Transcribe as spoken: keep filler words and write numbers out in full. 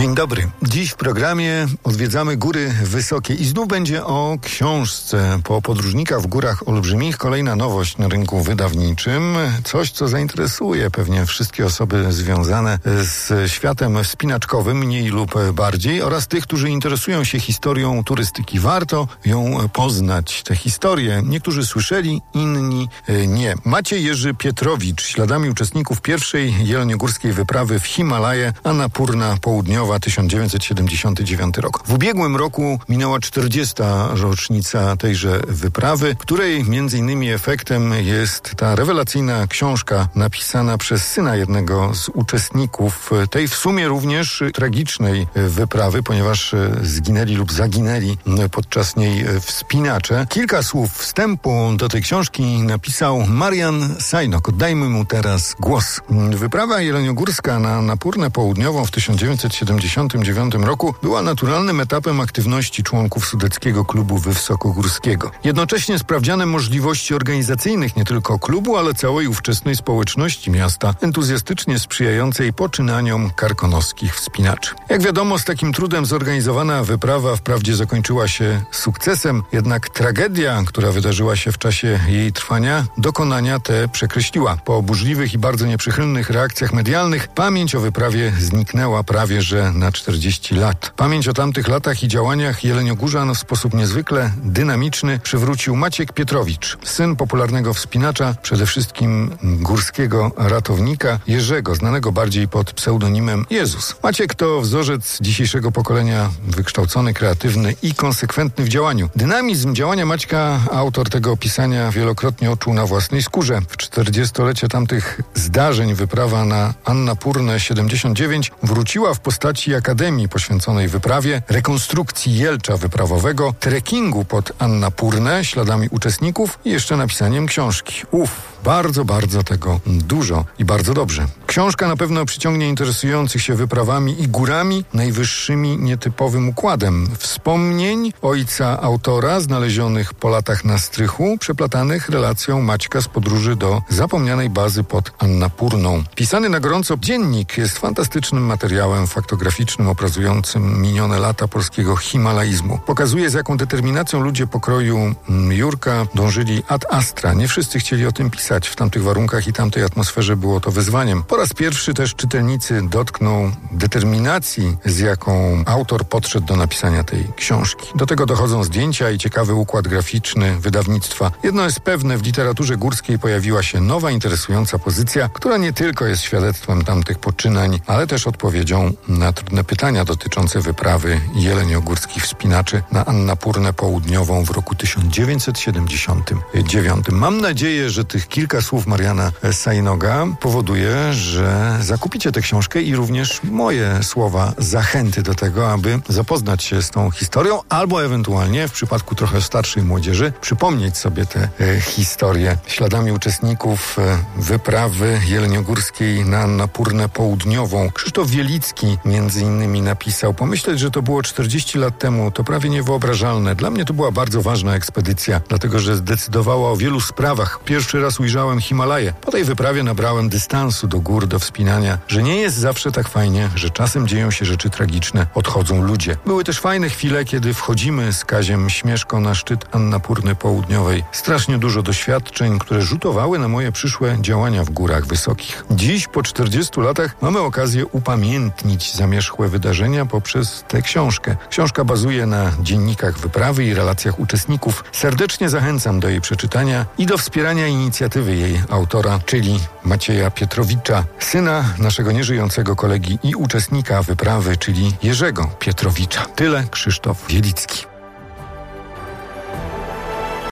Dzień dobry. Dziś w programie odwiedzamy góry wysokie i znów będzie o książce. Po podróżnikach w górach olbrzymich kolejna nowość na rynku wydawniczym. Coś, co zainteresuje pewnie wszystkie osoby związane z światem wspinaczkowym, mniej lub bardziej, oraz tych, którzy interesują się historią turystyki. Warto ją poznać, tę historię. Niektórzy słyszeli, inni nie. Maciej Jerzy Pietrowicz, śladami uczestników pierwszej jeleniogórskiej wyprawy w Himalaje, Annapurna Południowa, tysiąc dziewięćset siedemdziesiąty dziewiąty rok. W ubiegłym roku minęła czterdziesta rocznica tejże wyprawy, której między innymi efektem jest ta rewelacyjna książka napisana przez syna jednego z uczestników tej w sumie również tragicznej wyprawy, ponieważ zginęli lub zaginęli podczas niej wspinacze. Kilka słów wstępu do tej książki napisał Marian Sajnok. Oddajmy mu teraz głos. Wyprawa jeleniogórska na Annapurnę Południową w tysiąc dziewięćset siedemdziesiątym dziewiątym roku była naturalnym etapem aktywności członków Sudeckiego Klubu Wysokogórskiego. Jednocześnie sprawdzianem możliwości organizacyjnych nie tylko klubu, ale całej ówczesnej społeczności miasta, entuzjastycznie sprzyjającej poczynaniom karkonoskich wspinaczy. Jak wiadomo, z takim trudem zorganizowana wyprawa wprawdzie zakończyła się sukcesem, jednak tragedia, która wydarzyła się w czasie jej trwania, dokonania te przekreśliła. Po burzliwych i bardzo nieprzychylnych reakcjach medialnych pamięć o wyprawie zniknęła prawie że na czterdzieści lat. Pamięć o tamtych latach i działaniach jeleniogórzan w sposób niezwykle dynamiczny przywrócił Maciek Pietrowicz, syn popularnego wspinacza, przede wszystkim górskiego ratownika Jerzego, znanego bardziej pod pseudonimem Jezus. Maciek to wzorzec dzisiejszego pokolenia, wykształcony, kreatywny i konsekwentny w działaniu. Dynamizm działania Maćka autor tego opisania wielokrotnie odczuł na własnej skórze. W czterdziestolecie tamtych zdarzeń wyprawa na Annapurnę siedemdziesiąt dziewięć wróciła w postaci akademii poświęconej wyprawie, rekonstrukcji jelcza wyprawowego, trekkingu pod Annapurnę śladami uczestników i jeszcze napisaniem książki. Uff, bardzo, bardzo tego dużo i bardzo dobrze. Książka na pewno przyciągnie interesujących się wyprawami i górami najwyższymi nietypowym układem wspomnień ojca autora znalezionych po latach na strychu, przeplatanych relacją Maćka z podróży do zapomnianej bazy pod Annapurną. Pisany na gorąco dziennik jest fantastycznym materiałem faktograficznym obrazującym minione lata polskiego himalaizmu. Pokazuje, z jaką determinacją ludzie pokroju Jurka dążyli ad astra. Nie wszyscy chcieli o tym pisać. W tamtych warunkach i tamtej atmosferze było to wyzwaniem. Po raz pierwszy też czytelnicy dotkną determinacji, z jaką autor podszedł do napisania tej książki. Do tego dochodzą zdjęcia i ciekawy układ graficzny wydawnictwa. Jedno jest pewne, w literaturze górskiej pojawiła się nowa, interesująca pozycja, która nie tylko jest świadectwem tamtych poczynań, ale też odpowiedzią na trudne pytania dotyczące wyprawy jeleniogórskich wspinaczy na Annapurnę Południową w roku tysiąc dziewięćset siedemdziesiątym dziewiątym. Mam nadzieję, że tych kilka słów Mariana Sajnoga powoduje, że zakupicie tę książkę i również moje słowa zachęty do tego, aby zapoznać się z tą historią, albo ewentualnie w przypadku trochę starszej młodzieży przypomnieć sobie tę e, historię śladami uczestników e, wyprawy jeleniogórskiej na Annapurnę Południową. Krzysztof Wielicki między innymi napisał: pomyśleć, że to było czterdzieści lat temu, to prawie niewyobrażalne. Dla mnie to była bardzo ważna ekspedycja, dlatego że zdecydowała o wielu sprawach. Pierwszy raz ujrzałem Himalaje. Po tej wyprawie nabrałem dystansu do gór, do wspinania, że nie jest zawsze tak fajnie, że czasem dzieją się rzeczy tragiczne, odchodzą ludzie. Były też fajne chwile, kiedy wchodzimy z Kaziem Śmieszką na szczyt Annapurny Południowej. Strasznie dużo doświadczeń, które rzutowały na moje przyszłe działania w górach wysokich. Dziś, po czterdziestu latach, mamy okazję upamiętnić zamierzchłe wydarzenia poprzez tę książkę. Książka bazuje na dziennikach wyprawy i relacjach uczestników. Serdecznie zachęcam do jej przeczytania i do wspierania inicjatywy jej autora, czyli Macieja Pietrowicza, syna naszego nieżyjącego kolegi i uczestnika wyprawy, czyli Jerzego Pietrowicza. Tyle Krzysztof Wielicki.